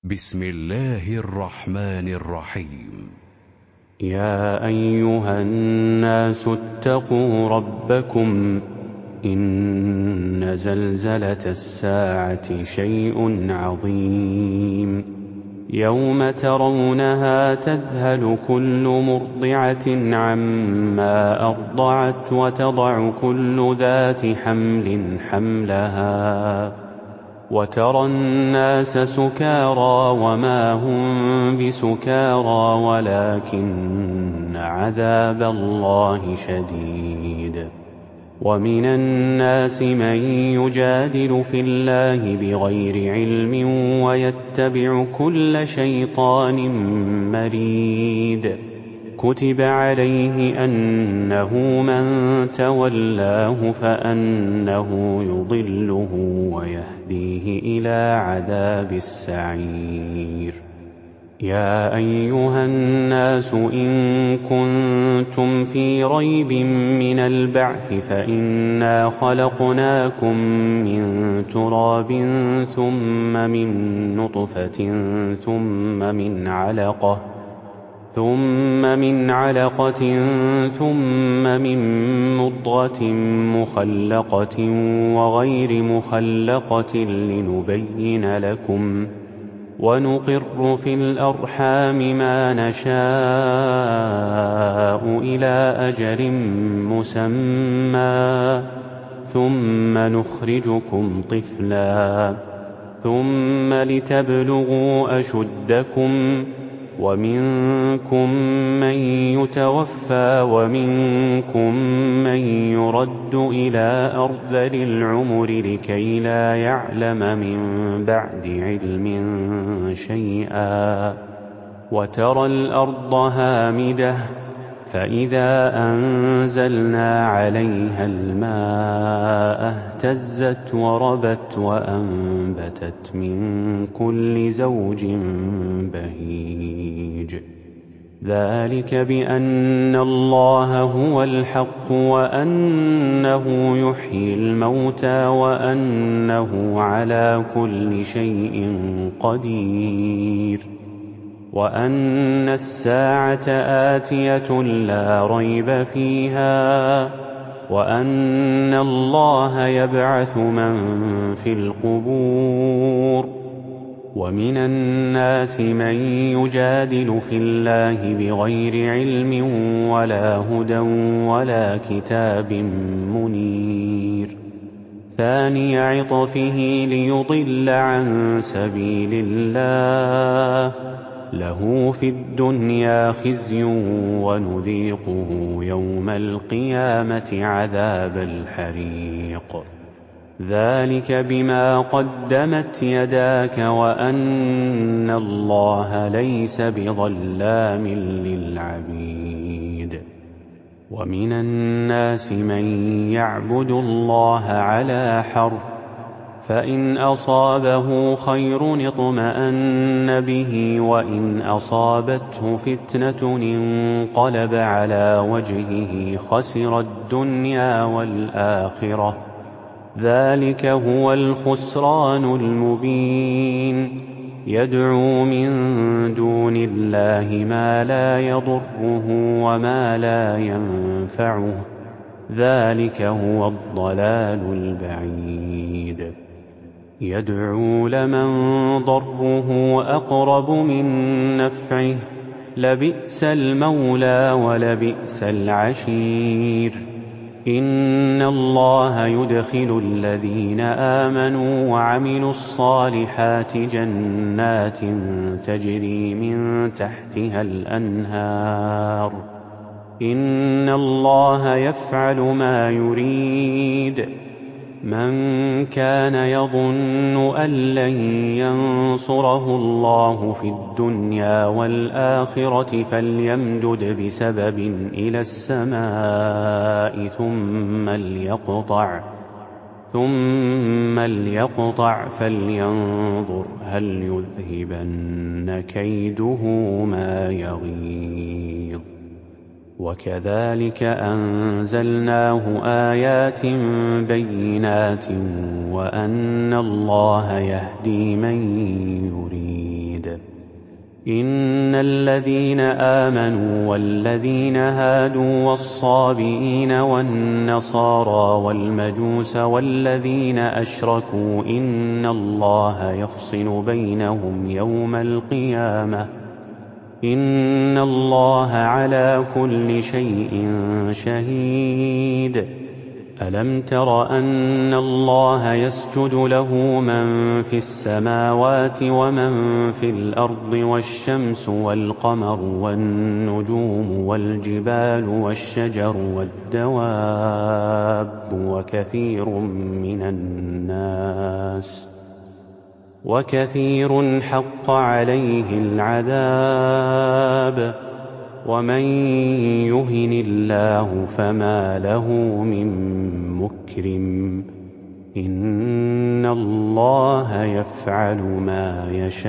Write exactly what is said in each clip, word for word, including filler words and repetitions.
بسم الله الرحمن الرحيم. يا أيها الناس اتقوا ربكم إن زلزلة الساعة شيء عظيم يوم ترونها تذهل كل مرضعة عما أرضعت وتضع كل ذات حمل حملها وترى الناس سكارى وما هم بسكارى ولكن عذاب الله شديد. ومن الناس من يجادل في الله بغير علم ويتبع كل شيطان مريد كتب عليه أنه من تولاه فأنه يضله ويهديه إلى عذاب السعير. يا أيها الناس إن كنتم في ريب من البعث فإنا خلقناكم من تراب ثم من نطفة ثم من علقة ثم من علقة ثم من مضغة مخلقة وغير مخلقة لنبين لكم ونقر في الأرحام ما نشاء إلى أجل مسمى ثم نخرجكم طفلا ثم لتبلغوا أشدكم ومنكم من يتوفى ومنكم من يرد إلى أرذل العمر لكي لا يعلم من بعد علم شيئا وترى الأرض هامدة فإذا أنزلنا عليها الماء اهتزت وربت وأنبتت من كل زوج بهيج. ذلك بأن الله هو الحق وأنه يحيي الموتى وأنه على كل شيء قدير وأن الساعة آتية لا ريب فيها وأن الله يبعث من في القبور. ومن الناس من يجادل في الله بغير علم ولا هدى ولا كتاب منير ثاني عطفه ليضل عن سبيل الله له في الدنيا خزي ونذيقه يوم القيامة عذاب الحريق. ذلك بما قدمت يداك وأن الله ليس بظلام للعبيد. ومن الناس من يعبد الله على حرف فإن أصابه خير اطمأن به وإن أصابته فتنة انقلب على وجهه خسر الدنيا والآخرة ذلك هو الخسران المبين. يدعو من دون الله ما لا يضره وما لا ينفعه ذلك هو الضلال البعيد. يدعو لمن ضره أقرب من نفعه لبئس المولى ولبئس العشير. إن الله يدخل الذين آمنوا وعملوا الصالحات جنات تجري من تحتها الأنهار إن الله يفعل ما يريد. من كان يظن أن لن ينصره الله في الدنيا والآخرة فليمدد بسبب إلى السماء ثم ليقطع ثم ليقطع فلينظر هل يذهبن كيده ما يغيظ. وكذلك أنزلناه آيات بينات وأن الله يهدي من يريد. إن الذين آمنوا والذين هادوا والصابئين والنصارى والمجوس والذين أشركوا إن الله يفصل بينهم يوم القيامة إن الله على كل شيء شهيد. ألم تر أن الله يسجد له من في السماوات ومن في الأرض والشمس والقمر والنجوم والجبال والشجر والدواب وكثير من الناس وكثير حق عليه العذاب ومن يهن الله فما له من مكرم إن الله يفعل ما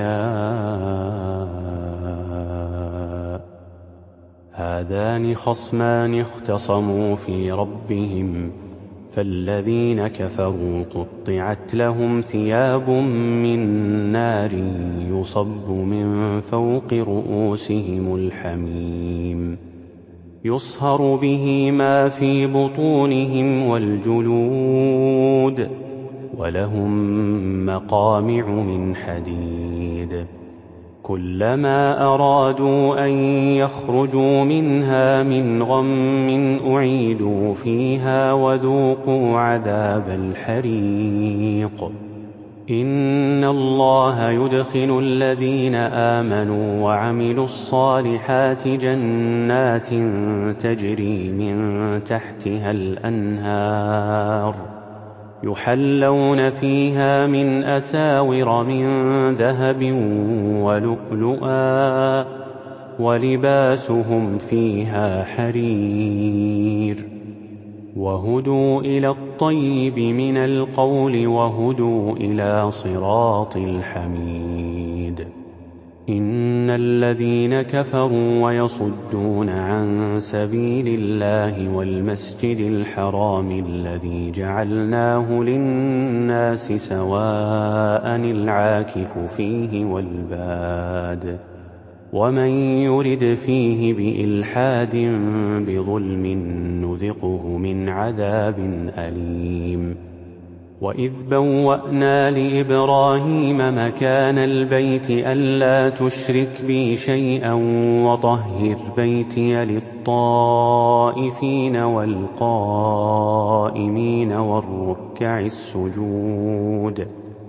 يشاء. هذان خصمان اختصموا في ربهم فالذين كفروا قطعت لهم ثياب من نار يصب من فوق رؤوسهم الحميم يصهر به ما في بطونهم والجلود ولهم مقامع من حديد كلما أرادوا أن يخرجوا منها من غم أعيدوا فيها وذوقوا عذاب الحريق. إن الله يدخل الذين آمنوا وعملوا الصالحات جنات تجري من تحتها الأنهار يحلون فيها من أساور من ذهب ولؤلؤا ولباسهم فيها حرير وهدوا إلى الطيب من القول وهدوا إلى صراط الحميد. إن الذين كفروا ويصدون عن سبيل الله والمسجد الحرام الذي جعلناه للناس سواء العاكف فيه والباد ومن يرد فيه بإلحاد بظلم نذقه من عذاب أليم. وإذ بوأنا لإبراهيم مكان البيت ألا تشرك بي شيئا وطهر بيتي للطائفين والقائمين والركع السجود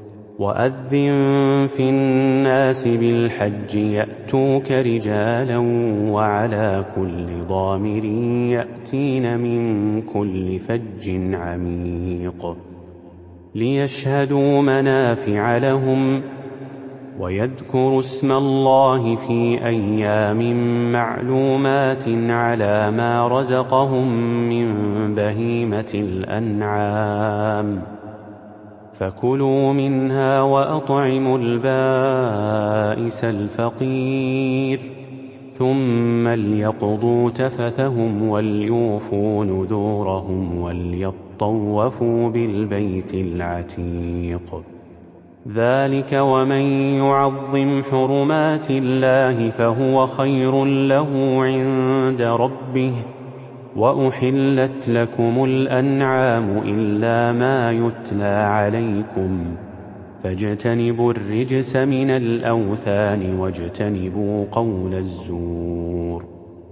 وأذن في الناس بالحج يأتوك رجالا وعلى كل ضامر يأتين من كل فج عميق ليشهدوا منافع لهم ويذكروا اسم الله في أيام معلومات على ما رزقهم من بهيمة الأنعام فكلوا منها وأطعموا البائس الفقير ثم ليقضوا تفثهم وليوفوا نذورهم وليطوفوا بالبيت العتيق. ذلك ومن يعظم حرمات الله فهو خير له عند ربه. وأحلت لكم الأنعام إلا ما يتلى عليكم فاجتنبوا الرجس من الأوثان واجتنبوا قول الزور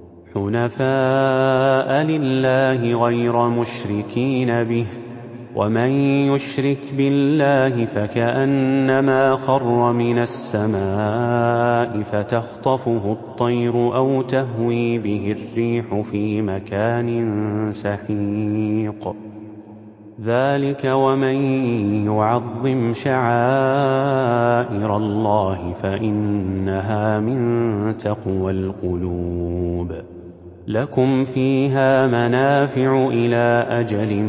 حنفاء لله غير مشركين به ومن يشرك بالله فكأنما خر من السماء فتخطفه الطير أو تهوي به الريح في مكان سحيق. ذلك ومن يعظم شعائر الله فإنها من تقوى القلوب. لكم فيها منافع إلى أجل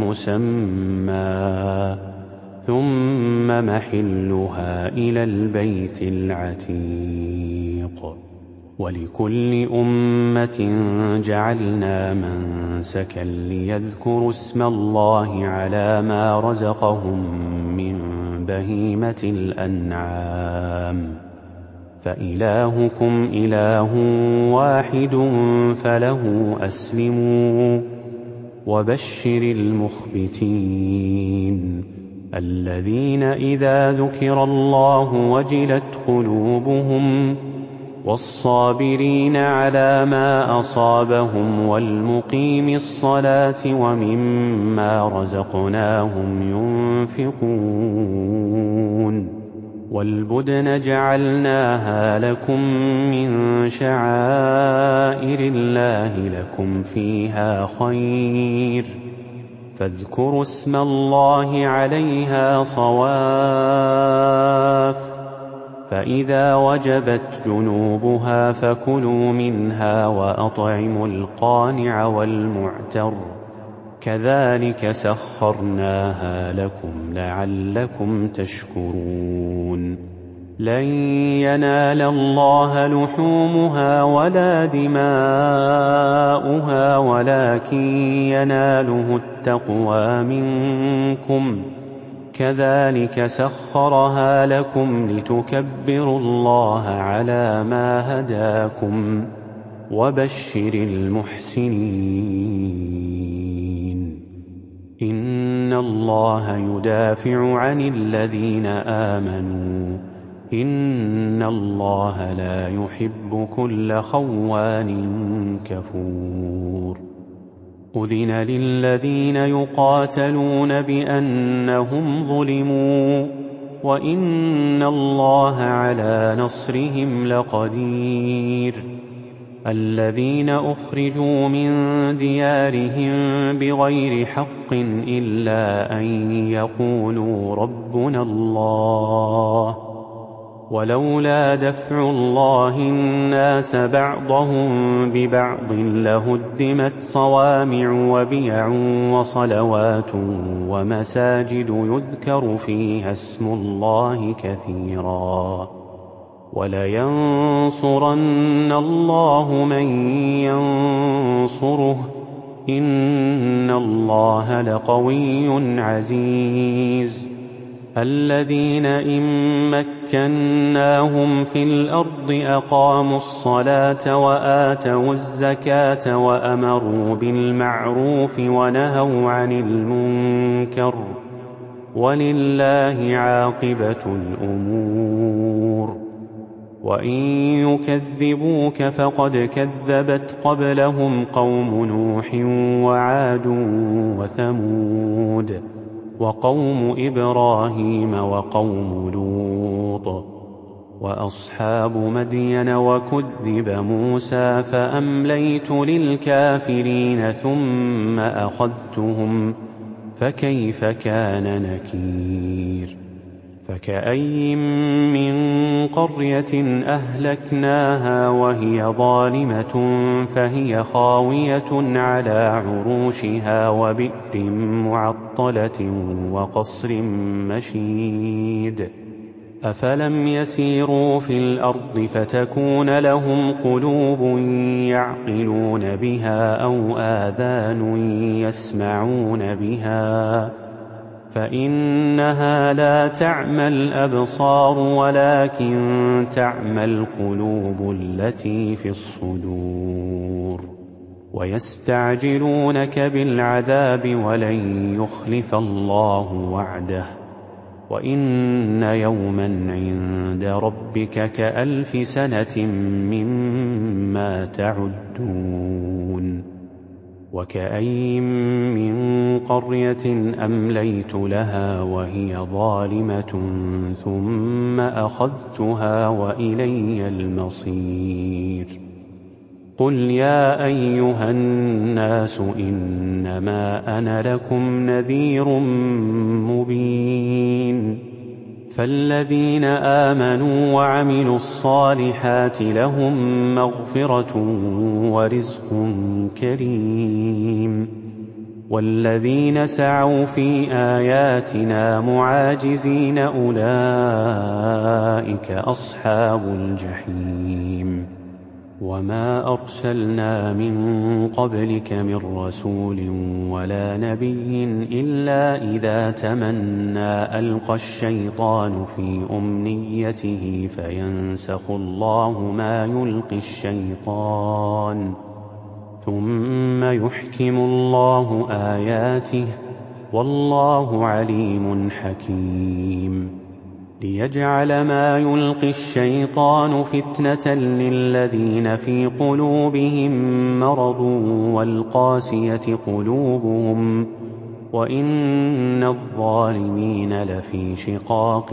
مسمى ثم محلها إلى البيت العتيق. ولكل أمة جعلنا منسكا ليذكروا اسم الله على ما رزقهم من بهيمة الأنعام فإلهكم إله واحد فله أسلموا وبشر المخبتين الذين إذا ذكر الله وجلت قلوبهم والصابرين على ما أصابهم والمقيم الصلاة ومما رزقناهم ينفقون والبدن جعلناها لكم من شعائر الله لكم فيها خير فاذكروا اسم الله عليها صواف فإذا وجبت جنوبها فكلوا منها وأطعموا القانع والمعتر كذلك سخرناها لكم لعلكم تشكرون لن ينال الله لحومها ولا دماؤها ولكن يناله التقوى منكم كذلك سخرها لكم لتكبروا الله على ما هداكم وبشر المحسنين إن الله يدافع عن الذين آمنوا إن الله لا يحب كل خوان كفور أذن للذين يقاتلون بأنهم ظلموا وإن الله على نصرهم لقدير الذين أخرجوا من ديارهم بغير حق إلا أن يقولوا ربنا الله ولولا دفع الله الناس بعضهم ببعض لهدمت صوامع وبيع وصلوات ومساجد يذكر فيها اسم الله كثيرا ولينصرن الله من ينصره إن الله لقوي عزيز الذين إن مكناهم في الأرض أقاموا الصلاة وآتوا الزكاة وأمروا بالمعروف ونهوا عن المنكر ولله عاقبة الأمور وإن يكذبوك فقد كذبت قبلهم قوم نوح وعاد وثمود وقوم إبراهيم وقوم لوط وأصحاب مدين وكذب موسى فأمليت للكافرين ثم أخذتهم فكيف كان نكير فكأي من قرية أهلكناها وهي ظالمة فهي خاوية على عروشها وبئر معطلة وقصر مشيد أفلم يسيروا في الأرض فتكون لهم قلوب يعقلون بها أو آذان يسمعون بها فإنها لا تعمى الأبصار ولكن تعمى القلوب التي في الصدور ويستعجلونك بالعذاب ولن يخلف الله وعده وإن يوما عند ربك كألف سنة مما تعدون وكأي من قرية أمليت لها وهي ظالمة ثم أخذتها وإلي المصير قل يا أيها الناس إنما أنا لكم نذير مبين فالذين آمنوا وعملوا الصالحات لهم مغفرة ورزق كريم والذين سعوا في آياتنا معاجزين أولئك أصحاب الجحيم وما أرسلنا من قبلك من رسول ولا نبي إلا إذا تمنى ألقى الشيطان في أمنيته فينسخ الله ما يلقي الشيطان ثم يحكم الله آياته والله عليم حكيم ليجعل ما يلقي الشيطان فتنة للذين في قلوبهم مرض والقاسية قلوبهم وإن الظالمين لفي شقاق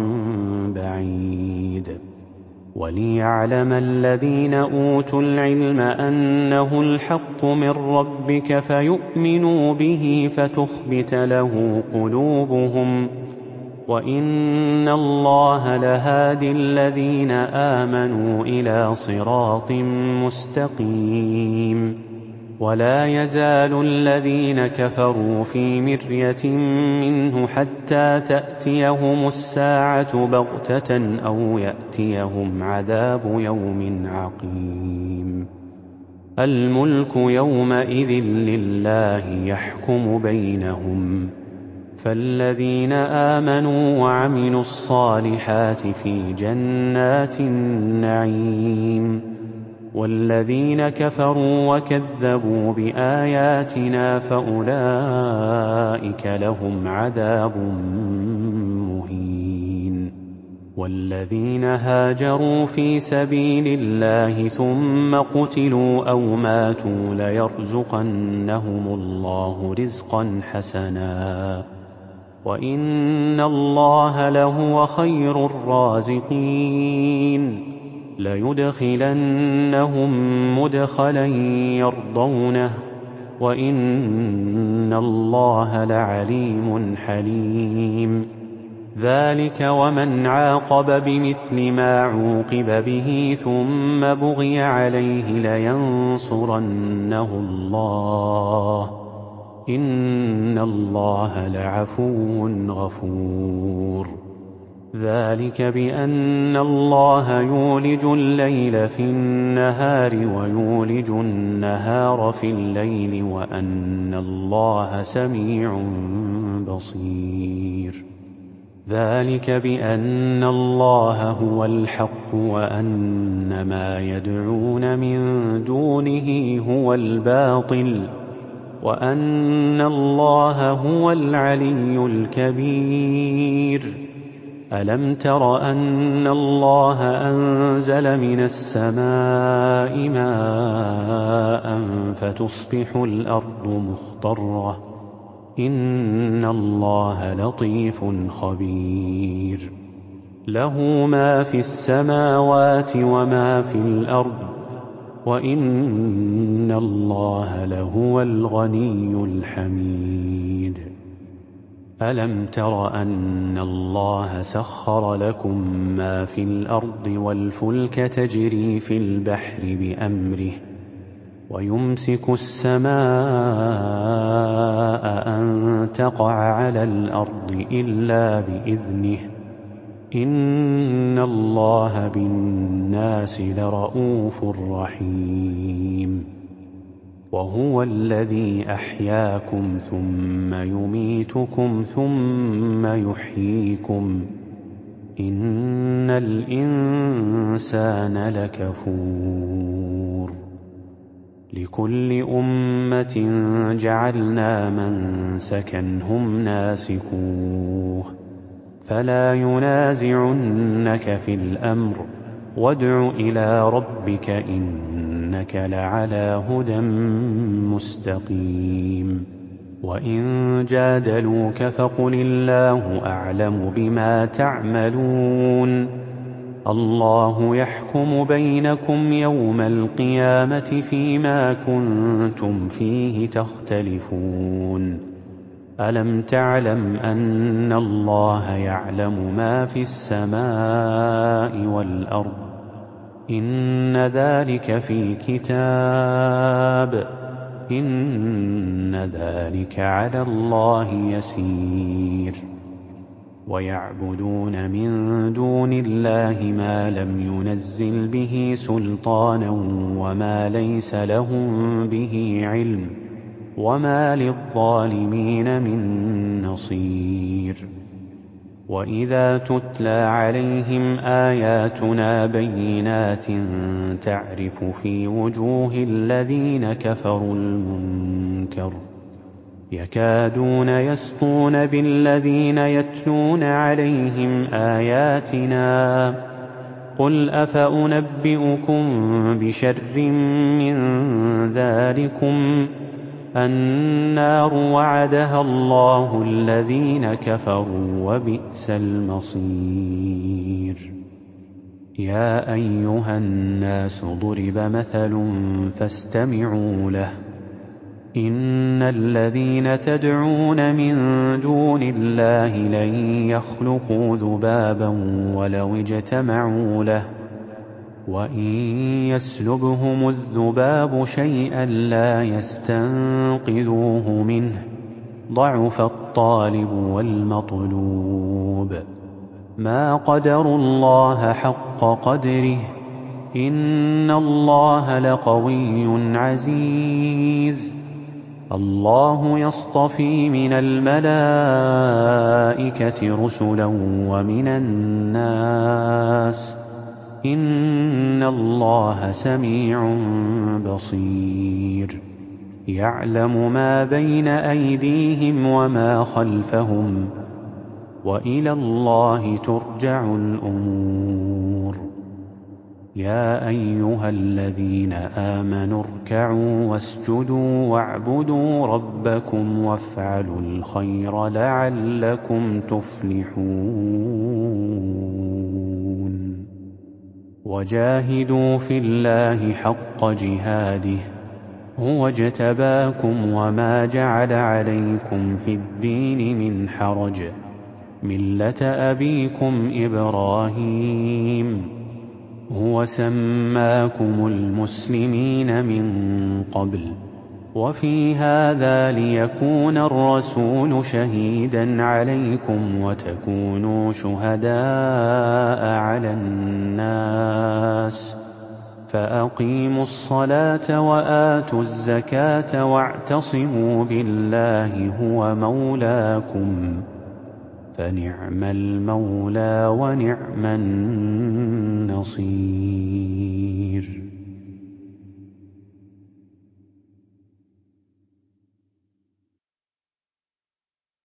بعيد وليعلم الذين أوتوا العلم أنه الحق من ربك فيؤمنوا به فتخبت له قلوبهم وإن الله لهادي الذين آمنوا إلى صراط مستقيم ولا يزال الذين كفروا في مرية منه حتى تأتيهم الساعة بغتة أو يأتيهم عذاب يوم عقيم الملك يومئذ لله يحكم بينهم فالذين آمنوا وعملوا الصالحات في جنات النعيم والذين كفروا وكذبوا بآياتنا فأولئك لهم عذاب مهين والذين هاجروا في سبيل الله ثم قتلوا أو ماتوا ليرزقنهم الله رزقا حسنا وإن الله لهو خير الرازقين ليدخلنهم مدخلا يرضونه وإن الله لعليم حليم ذلك ومن عاقب بمثل ما عوقب به ثم بغي عليه لينصرنه الله إن الله لعفو غفور ذلك بأن الله يولج الليل في النهار ويولج النهار في الليل وأن الله سميع بصير ذلك بأن الله هو الحق وأن ما يدعون من دونه هو الباطل وأن الله هو العلي الكبير ألم تر أن الله أنزل من السماء ماء فتصبح الأرض مخضرة إن الله لطيف خبير له ما في السماوات وما في الأرض وإن الله لهو الغني الحميد ألم تر أن الله سخر لكم ما في الأرض والفلك تجري في البحر بأمره ويمسك السماء أن تقع على الأرض إلا بإذنه إن الله بالناس لرءوف رحيم وهو الذي أحياكم ثم يميتكم ثم يحييكم إن الإنسان لكفور لكل أمة جعلنا منسكا هم ناسكوه فلا ينازعنك في الأمر وادع إلى ربك إنك لعلى هدى مستقيم وإن جادلوك فقل الله أعلم بما تعملون الله يحكم بينكم يوم القيامة فيما كنتم فيه تختلفون ألم تعلم أن الله يعلم ما في السماء والأرض إن ذلك في كتاب إن ذلك على الله يسير ويعبدون من دون الله ما لم ينزل به سلطانا وما ليس لهم به علم، وما للظالمين من نصير. وإذا تتلى عليهم آياتنا بينات تعرف في وجوه الذين كفروا المنكر يكادون يسطون بالذين يتلون عليهم آياتنا. قل أفأنبئكم بشر من ذلكم النار وعدها الله الذين كفروا وبئس المصير. يا أيها الناس ضرب مثل فاستمعوا له. إن الذين تدعون من دون الله لن يخلقوا ذبابا ولو اجتمعوا له، وإن يسلبهم الذباب شيئا لا يستنقذوه منه، ضعف الطالب والمطلوب. ما قدروا الله حق قدره، إن الله لقوي عزيز. الله يصطفي من الملائكة رسلا ومن الناس، إن الله سميع بصير. يعلم ما بين أيديهم وما خلفهم، وإلى الله ترجع الأمور. يا أيها الذين آمنوا اركعوا واسجدوا واعبدوا ربكم وافعلوا الخير لعلكم تفلحون. وجاهدوا في الله حق جهاده هو اجتباكم وما جعل عليكم في الدين من حرج، ملة أبيكم إبراهيم هو سماكم المسلمين من قبل وفي هذا ليكون الرسول شهيدا عليكم وتكونوا شهداء على الناس. فأقيموا الصلاة وآتوا الزكاة واعتصموا بالله هو مولاكم، فنعم المولى ونعم النصير.